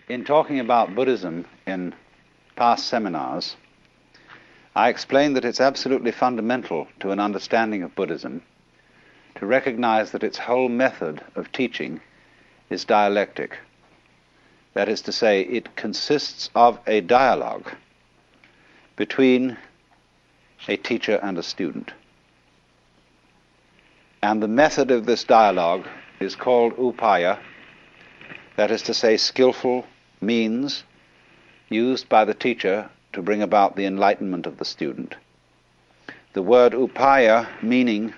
In talking about Buddhism in past seminars, I explained that it's absolutely fundamental to an understanding of Buddhism to recognize that its whole method of teaching is dialectic. That is to say, it consists of a dialogue between a teacher and a student. And the method of this dialogue is called upaya, that is to say, skillful means used by the teacher to bring about the enlightenment of the student. The word upaya meaning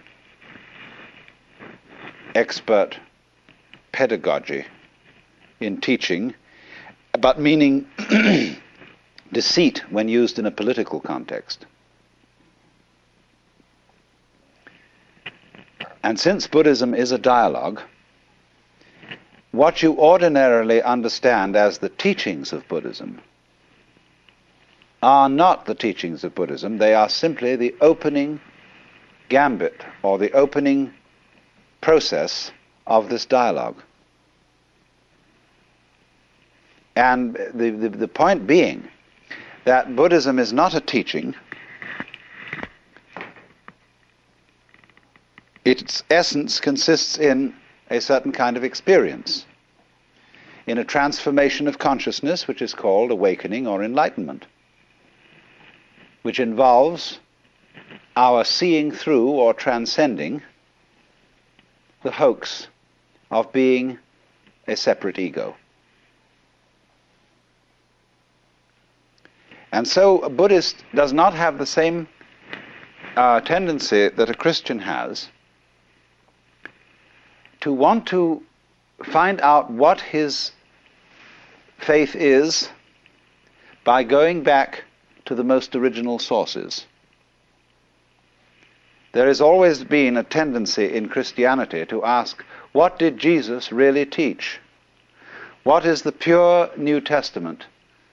expert pedagogy in teaching, but meaning deceit when used in a political context. And since Buddhism is a dialogue, what you ordinarily understand as the teachings of Buddhism are not the teachings of Buddhism. They are simply the opening gambit or the opening process of this dialogue. And the point being that Buddhism is not a teaching. Its essence consists in a certain kind of experience, in a transformation of consciousness which is called awakening or enlightenment, which involves our seeing through or transcending the hoax of being a separate ego. And so a Buddhist does not have the same tendency that a Christian has to want to find out what his faith is by going back to the most original sources. There has always been a tendency in Christianity to ask, what did Jesus really teach? What is the pure New Testament,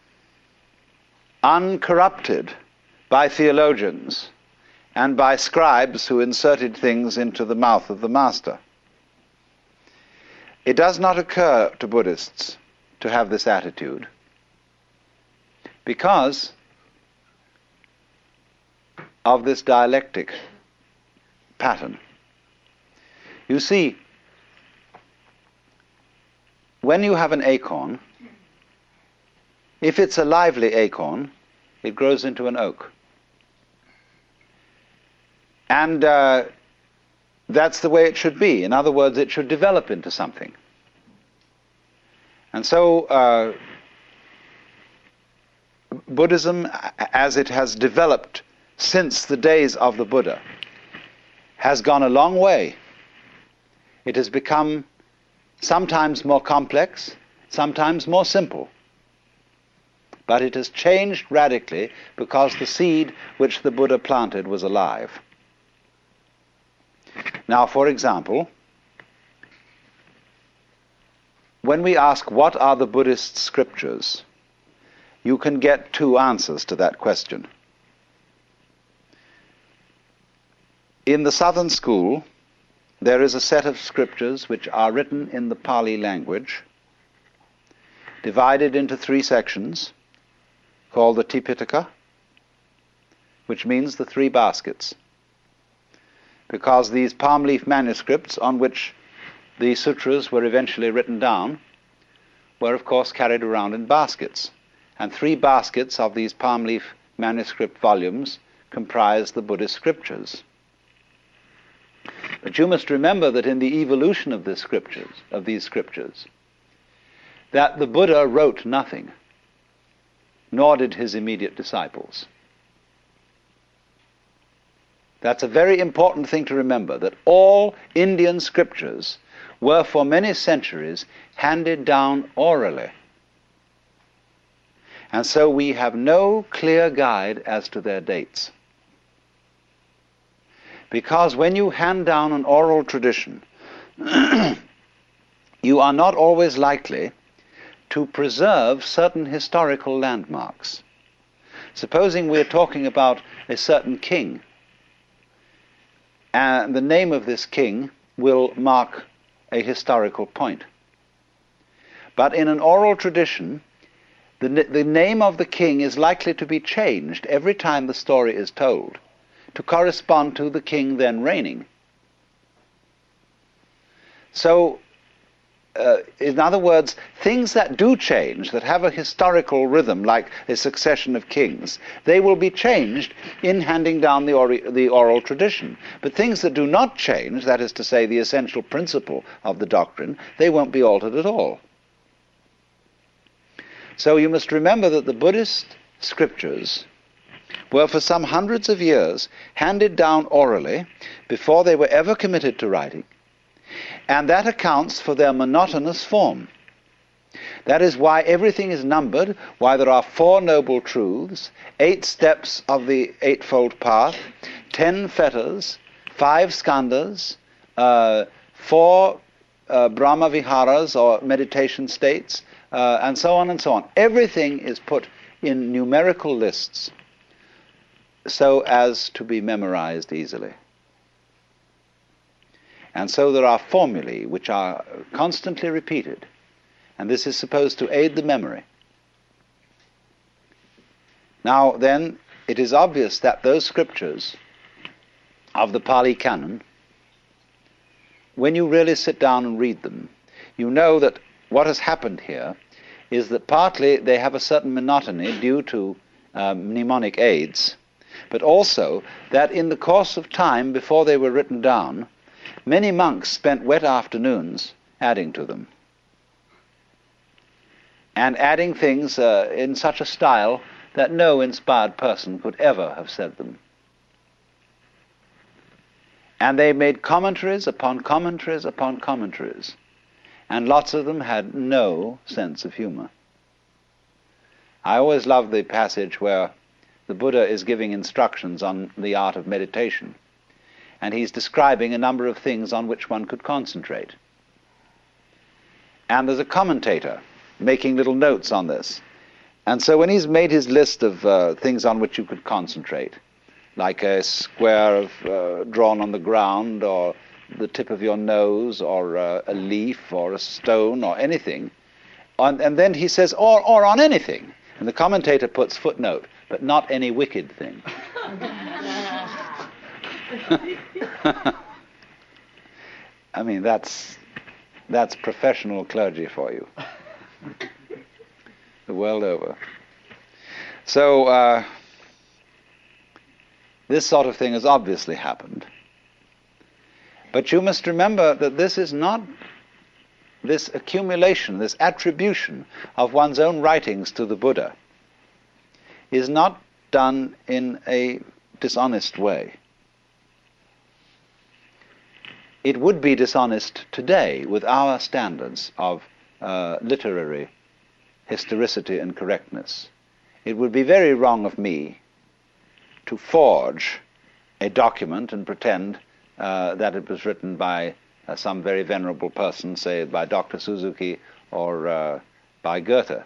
uncorrupted by theologians and by scribes who inserted things into the mouth of the master? It does not occur to Buddhists to have this attitude because of this dialectic pattern. You see, when you have an acorn, if it's a lively acorn, it grows into an oak. And that's the way it should be. In other words, it should develop into something. And so Buddhism, as it has developed since the days of the Buddha, has gone a long way. It has become sometimes more complex, sometimes more simple. But it has changed radically because the seed which the Buddha planted was alive. Now, for example, when we ask what are the Buddhist scriptures, you can get two answers to that question. In the Southern School, there is a set of scriptures which are written in the Pali language, divided into three sections, called the Tipitaka, which means the three baskets, because these palm leaf manuscripts on which the sutras were eventually written down were, of course, carried around in baskets. And three baskets of these palm leaf manuscript volumes comprise the Buddhist scriptures. But you must remember that in the evolution of these scriptures, that the Buddha wrote nothing, nor did his immediate disciples. That's a very important thing to remember, that all Indian scriptures were for many centuries handed down orally. And so we have no clear guide as to their dates. Because when you hand down an oral tradition, you are not always likely to preserve certain historical landmarks. Supposing we're talking about a certain king, and the name of this king will mark a historical point. But in an oral tradition, the name of the king is likely to be changed every time the story is told to correspond to the king then reigning. So, in other words, things that do change, that have a historical rhythm, like a succession of kings, they will be changed in handing down the oral tradition. But things that do not change, that is to say, the essential principle of the doctrine, they won't be altered at all. So you must remember that the Buddhist scriptures were for some hundreds of years handed down orally before they were ever committed to writing. And that accounts for their monotonous form. That is why everything is numbered, why there are 4 noble truths, 8 steps of the Eightfold Path, 10 fetters, 5 skandhas, 4 Brahma Viharas or meditation states, and so on and so on. Everything is put in numerical lists so as to be memorized easily. And so there are formulae which are constantly repeated, and this is supposed to aid the memory. Now then, it is obvious that those scriptures of the Pali Canon, when you really sit down and read them, you know that what has happened here is that partly they have a certain monotony due to mnemonic aids, but also that in the course of time before they were written down, many monks spent wet afternoons adding to them, and adding things in such a style that no inspired person could ever have said them. And they made commentaries upon commentaries upon commentaries, and lots of them had no sense of humor. I always love the passage where the Buddha is giving instructions on the art of meditation, and he's describing a number of things on which one could concentrate. And there's a commentator making little notes on this. And so when he's made his list of things on which you could concentrate, like a square drawn on the ground, or the tip of your nose, or a leaf, or a stone, or anything, and then he says, or on anything. And the commentator puts footnote, but not any wicked thing. I mean, that's professional clergy for you, the world over. So this sort of thing has obviously happened. But you must remember that this is not, this accumulation, this attribution of one's own writings to the Buddha is not done in a dishonest way. It would be dishonest today with our standards of literary historicity and correctness. It would be very wrong of me to forge a document and pretend that it was written by some very venerable person, say by Dr. Suzuki or by Goethe.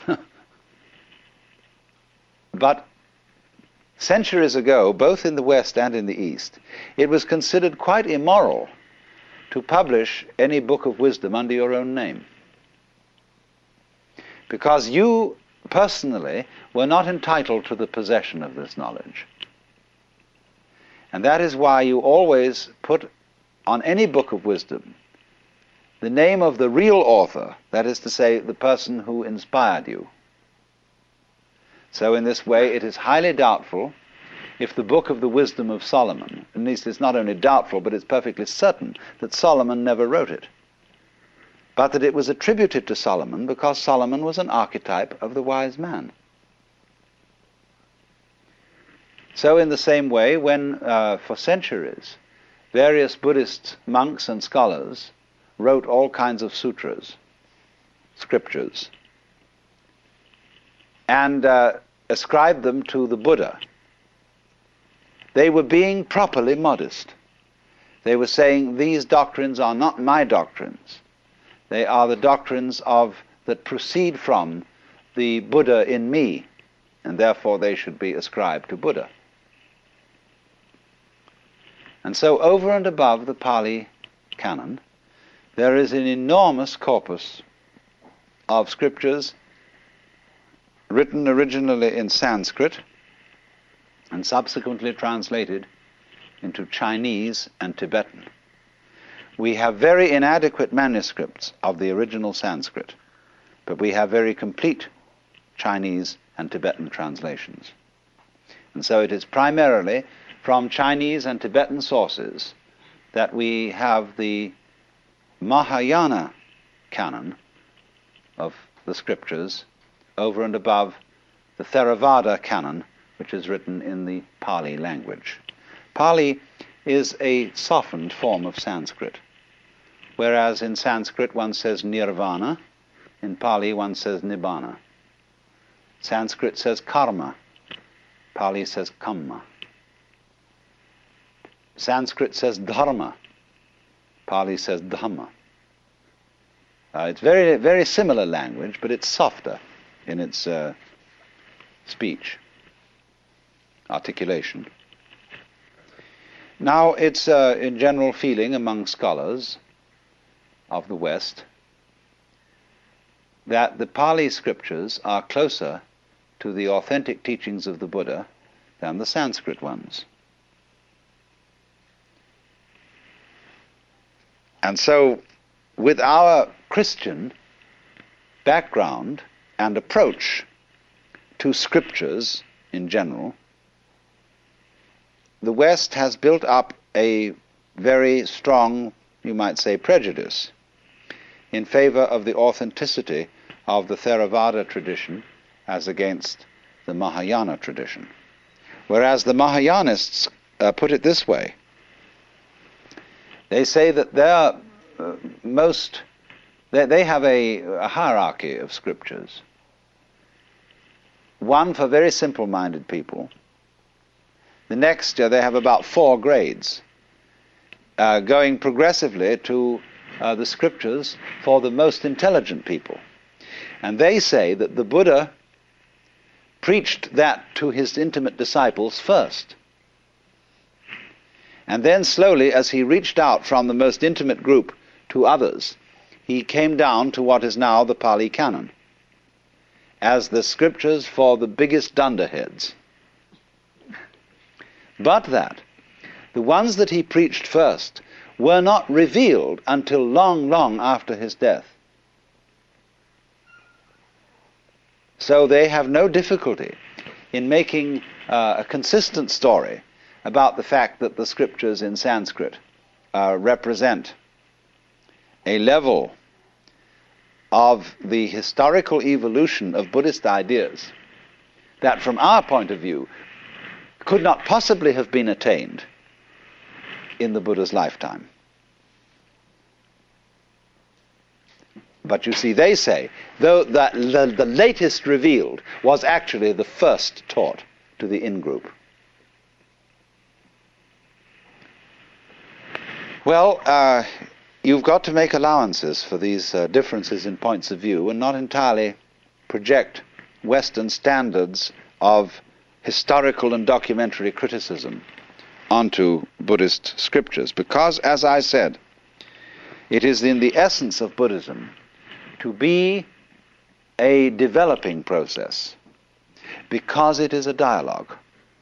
But centuries ago, both in the West and in the East, it was considered quite immoral to publish any book of wisdom under your own name, because you personally were not entitled to the possession of this knowledge. And that is why you always put on any book of wisdom the name of the real author, that is to say, the person who inspired you. So in this way, it is highly doubtful if the book of the wisdom of Solomon, at least it's not only doubtful, but it's perfectly certain that Solomon never wrote it, but that it was attributed to Solomon because Solomon was an archetype of the wise man. So in the same way, when for centuries various Buddhist monks and scholars wrote all kinds of sutras, scriptures, and ascribed them to the Buddha, they were being properly modest. They were saying, these doctrines are not my doctrines. They are the doctrines that proceed from the Buddha in me, and therefore they should be ascribed to Buddha. And so over and above the Pali Canon, there is an enormous corpus of scriptures written originally in Sanskrit and subsequently translated into Chinese and Tibetan. We have very inadequate manuscripts of the original Sanskrit, but we have very complete Chinese and Tibetan translations. And so it is primarily from Chinese and Tibetan sources that we have the Mahayana canon of the scriptures over and above the Theravada canon, which is written in the Pali language. Pali is a softened form of Sanskrit, whereas in Sanskrit one says nirvana, in Pali one says nibbana. Sanskrit says karma, Pali says kamma. Sanskrit says dharma, Pali says dhamma. It's very, very similar language, but it's softer in its speech, articulation. Now, it's in general feeling among scholars of the West that the Pali scriptures are closer to the authentic teachings of the Buddha than the Sanskrit ones. And so, with our Christian background and approach to scriptures in general, the West has built up a very strong, you might say, prejudice in favor of the authenticity of the Theravada tradition as against the Mahayana tradition. Whereas the Mahayanists put it this way. They say that they have a hierarchy of scriptures. One for very simple-minded people. The next, they have about 4 grades, going progressively to the scriptures for the most intelligent people. And they say that the Buddha preached that to his intimate disciples first. And then slowly, as he reached out from the most intimate group to others, he came down to what is now the Pali Canon, as the scriptures for the biggest dunderheads. But that the ones that he preached first were not revealed until long, long after his death. So they have no difficulty in making a consistent story about the fact that the scriptures in Sanskrit represent a level of the historical evolution of Buddhist ideas that, from our point of view, could not possibly have been attained in the Buddha's lifetime. But you see, they say, though the latest revealed was actually the first taught to the in-group. Well, you've got to make allowances for these differences in points of view and not entirely project Western standards of historical and documentary criticism onto Buddhist scriptures. Because, as I said, it is in the essence of Buddhism to be a developing process, because it is a dialogue.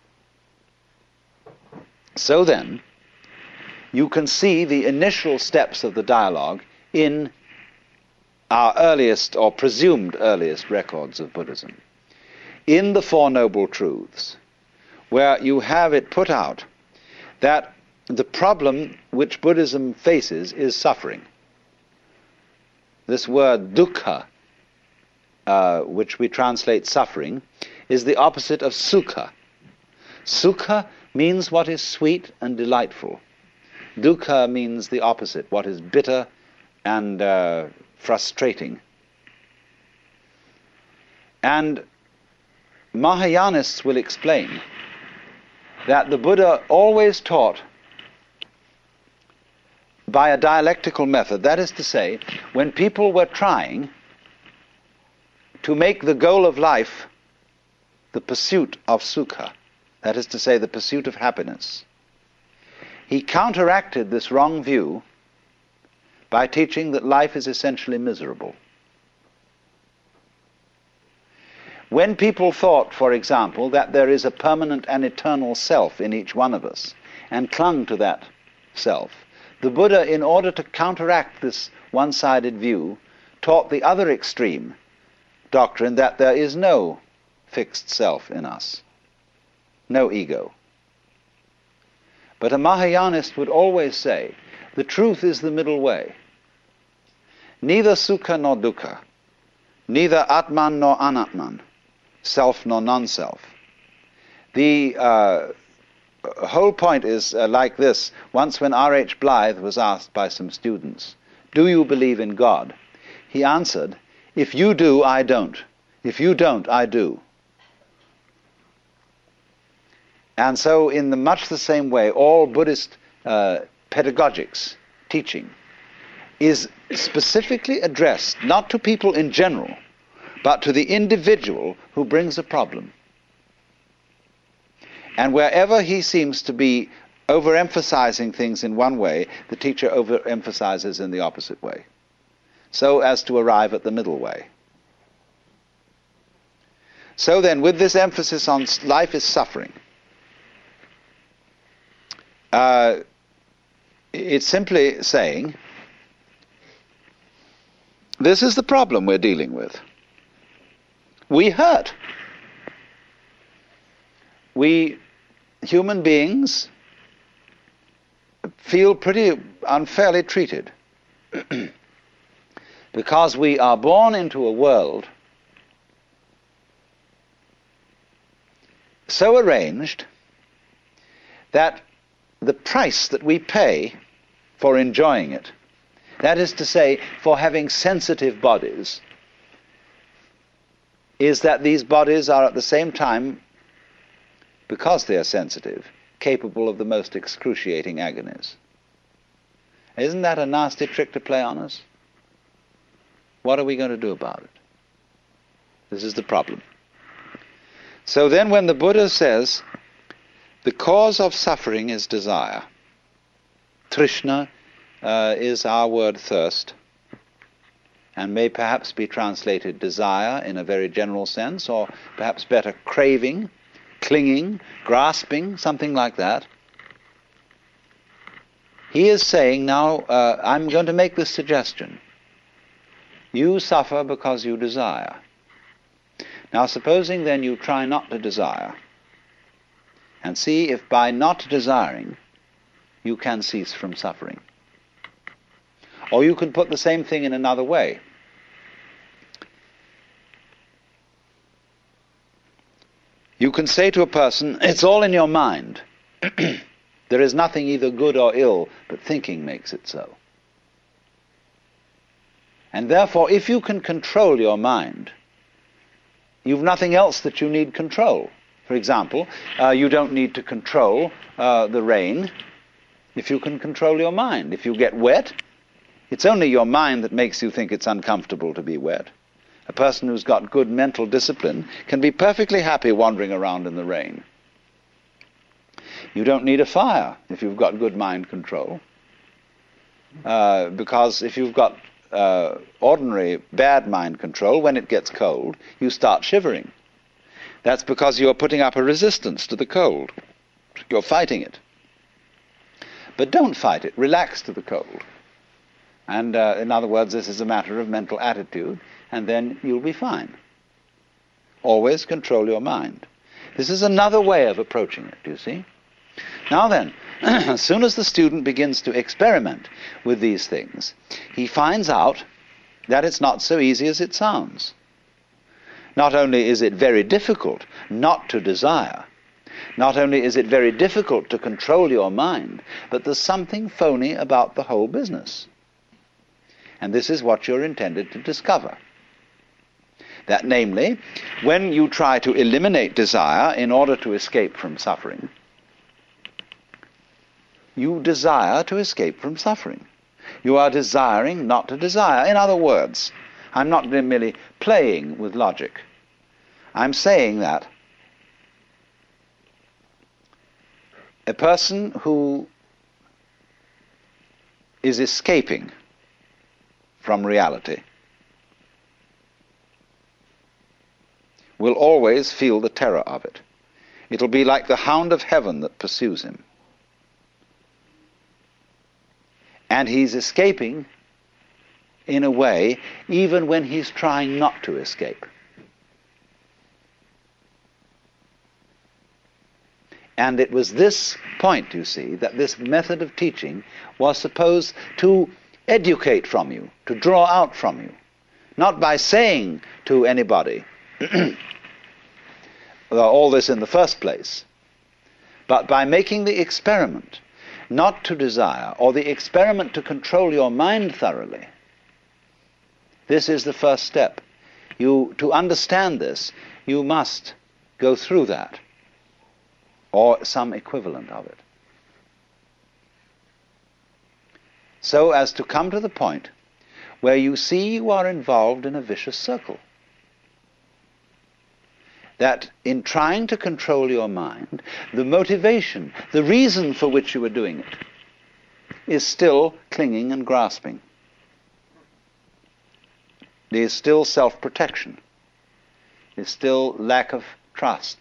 So then, you can see the initial steps of the dialogue in our earliest or presumed earliest records of Buddhism, in the Four Noble Truths, where you have it put out that the problem which Buddhism faces is suffering. This word dukkha, which we translate suffering, is the opposite of sukha. Sukha means what is sweet and delightful. Dukkha means the opposite, what is bitter and frustrating. And Mahayanists will explain that the Buddha always taught by a dialectical method. That is to say, when people were trying to make the goal of life the pursuit of sukha, that is to say, the pursuit of happiness, he counteracted this wrong view by teaching that life is essentially miserable. When people thought, for example, that there is a permanent and eternal self in each one of us, and clung to that self, the Buddha, in order to counteract this one-sided view, taught the other extreme doctrine that there is no fixed self in us, no ego. But a Mahayanist would always say, the truth is the middle way. Neither sukha nor dukkha, neither atman nor anatman, self nor non-self. The whole point is like this. Once when R.H. Blythe was asked by some students, do you believe in God? He answered, if you do, I don't. If you don't, I do. And so in much the same way, all Buddhist pedagogics, teaching, is specifically addressed not to people in general, but to the individual who brings a problem. And wherever he seems to be overemphasizing things in one way, the teacher overemphasizes in the opposite way, so as to arrive at the middle way. So then, with this emphasis on life is suffering, it's simply saying, this is the problem we're dealing with. We hurt. We, human beings, feel pretty unfairly treated because we are born into a world so arranged that the price that we pay for enjoying it, that is to say, for having sensitive bodies, is that these bodies are at the same time, because they are sensitive, capable of the most excruciating agonies. Isn't that a nasty trick to play on us? What are we going to do about it? This is the problem. So then when the Buddha says, the cause of suffering is desire, Trishna is our word thirst, and may perhaps be translated desire in a very general sense, or perhaps better craving, clinging, grasping, something like that. He is saying now, I'm going to make this suggestion. You suffer because you desire. Now supposing then you try not to desire, and see if by not desiring you can cease from suffering. Or you can put the same thing in another way. You can say to a person, it's all in your mind. There is nothing either good or ill, but thinking makes it so. And therefore, if you can control your mind, you've nothing else that you need control. For example, you don't need to control the rain if you can control your mind. If you get wet, it's only your mind that makes you think it's uncomfortable to be wet. A person who's got good mental discipline can be perfectly happy wandering around in the rain. You don't need a fire if you've got good mind control. Because if you've got ordinary bad mind control, when it gets cold, you start shivering. That's because you're putting up a resistance to the cold. You're fighting it. But don't fight it. Relax to the cold. And in other words, this is a matter of mental attitude, and then you'll be fine. Always control your mind. This is another way of approaching it, do you see? Now then, as soon as the student begins to experiment with these things, he finds out that it's not so easy as it sounds. Not only is it very difficult not to desire, not only is it very difficult to control your mind, but there's something phony about the whole business. And this is what you're intended to discover. That namely, when you try to eliminate desire in order to escape from suffering, you desire to escape from suffering. You are desiring not to desire. In other words, I'm not merely playing with logic. I'm saying that a person who is escaping from reality will always feel the terror of it. It'll be like the hound of heaven that pursues him. And he's escaping, in a way, even when he's trying not to escape. And it was this point, you see, that this method of teaching was supposed to educate from you, to draw out from you. Not by saying to anybody all this in the first place, but by making the experiment not to desire, or the experiment to control your mind thoroughly. This is the first step. To understand this, you must go through that, or some equivalent of it, so as to come to the point where you see you are involved in a vicious circle. That in trying to control your mind, the motivation, the reason for which you are doing it, is still clinging and grasping. There is still self-protection. There is still lack of trust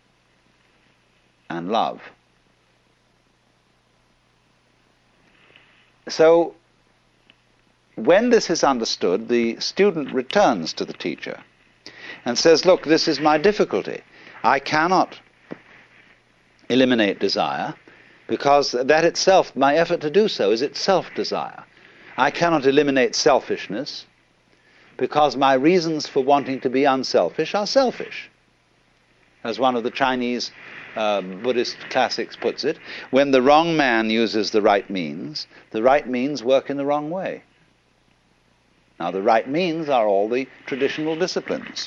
and love. So, when this is understood, the student returns to the teacher and says, look, this is my difficulty. I cannot eliminate desire, because that itself, my effort to do so, is itself desire. I cannot eliminate selfishness, because my reasons for wanting to be unselfish are selfish. As one of the Chinese Buddhist classics puts it, when the wrong man uses the right means work in the wrong way. Now, the right means are all the traditional disciplines.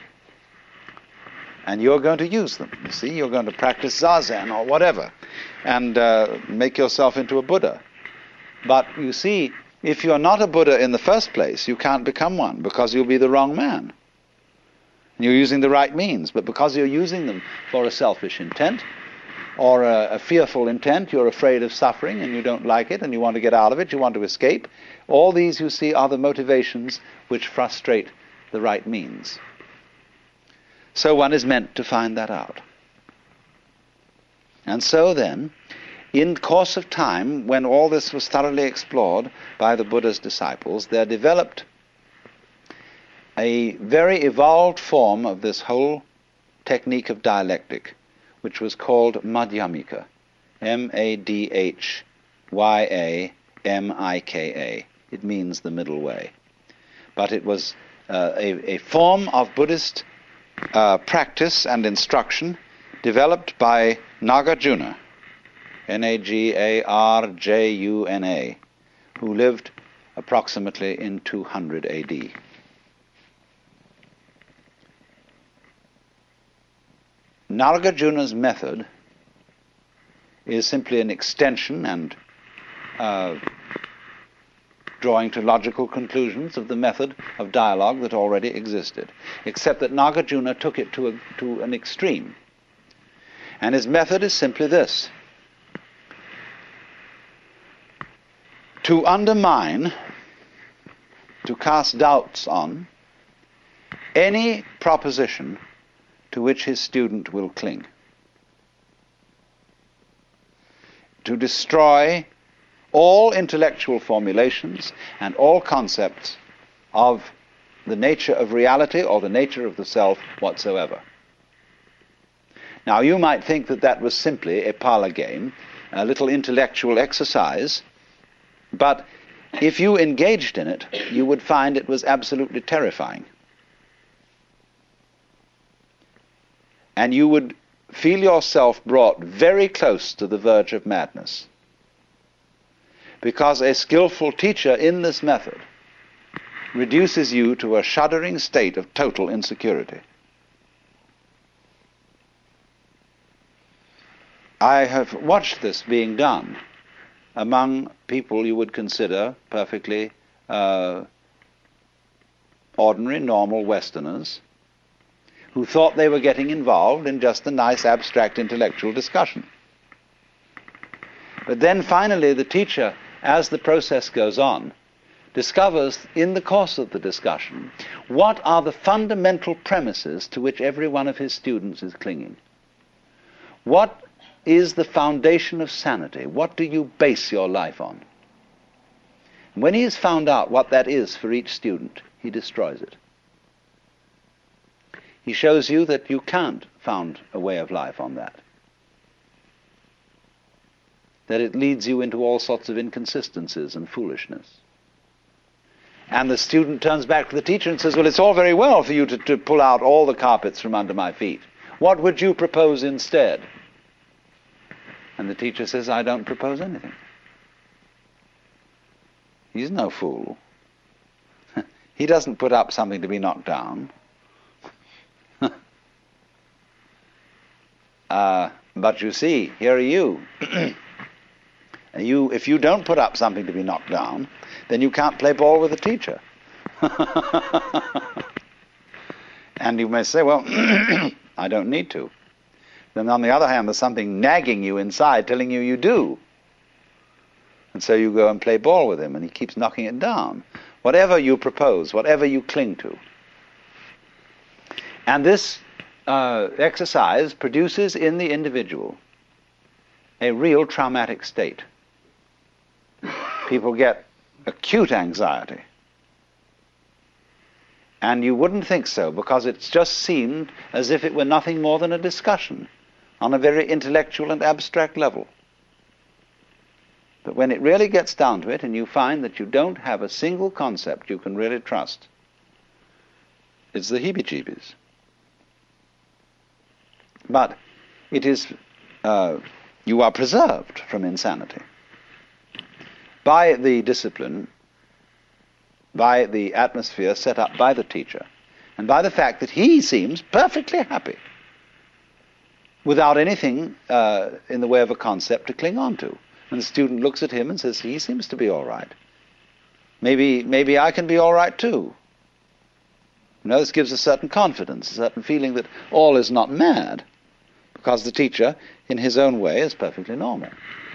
And you're going to use them. You see, you're going to practice Zazen or whatever, and make yourself into a Buddha. But you see, if you're not a Buddha in the first place, you can't become one, because you'll be the wrong man. You're using the right means, but because you're using them for a selfish intent, or a fearful intent, you're afraid of suffering and you don't like it and you want to get out of it, you want to escape, all these, you see, are the motivations which frustrate the right means. So one is meant to find that out. And so then, in course of time, when all this was thoroughly explored by the Buddha's disciples, there developed a very evolved form of this whole technique of dialectic, which was called Madhyamika, Madhyamika. It means the middle way. But it was a form of Buddhist practice and instruction developed by Nagarjuna, Nagarjuna, who lived approximately in 200 AD. Nagarjuna's method is simply an extension and drawing to logical conclusions of the method of dialogue that already existed, except that Nagarjuna took it to an extreme. And his method is simply this: to undermine, to cast doubts on any proposition to which his student will cling, to destroy all intellectual formulations and all concepts of the nature of reality or the nature of the self whatsoever. Now, you might think that that was simply a parlor game, a little intellectual exercise, but if you engaged in it, you would find it was absolutely terrifying. And you would feel yourself brought very close to the verge of madness. Because a skillful teacher in this method reduces you to a shuddering state of total insecurity. I have watched this being done among people you would consider perfectly ordinary, normal Westerners, who thought they were getting involved in just a nice abstract intellectual discussion. But then finally the teacher, as the process goes on, discovers in the course of the discussion what are the fundamental premises to which every one of his students is clinging. What is the foundation of sanity? What do you base your life on? And when he has found out what that is for each student, he destroys it. He shows you that you can't found a way of life on that. That it leads you into all sorts of inconsistencies and foolishness. And the student turns back to the teacher and says, well, it's all very well for you to pull out all the carpets from under my feet. What would you propose instead? And the teacher says, I don't propose anything. He's no fool. He doesn't put up something to be knocked down. But you see, here are you. If you don't put up something to be knocked down, then you can't play ball with the teacher. And you may say, well, I don't need to. Then on the other hand, there's something nagging you inside telling you do. And so you go and play ball with him, and he keeps knocking it down. Whatever you propose, whatever you cling to. And this exercise produces in the individual a real traumatic state. People get acute anxiety. And you wouldn't think so, because it's just seemed as if it were nothing more than a discussion on a very intellectual and abstract level. But when it really gets down to it, and you find that you don't have a single concept you can really trust, it's the heebie-jeebies. But it is, you are preserved from insanity by the discipline, by the atmosphere set up by the teacher, and by the fact that he seems perfectly happy without anything in the way of a concept to cling on to. And the student looks at him and says, he seems to be all right. Maybe I can be all right too. You know, this gives a certain confidence, a certain feeling that all is not mad, because the teacher, in his own way, is perfectly normal.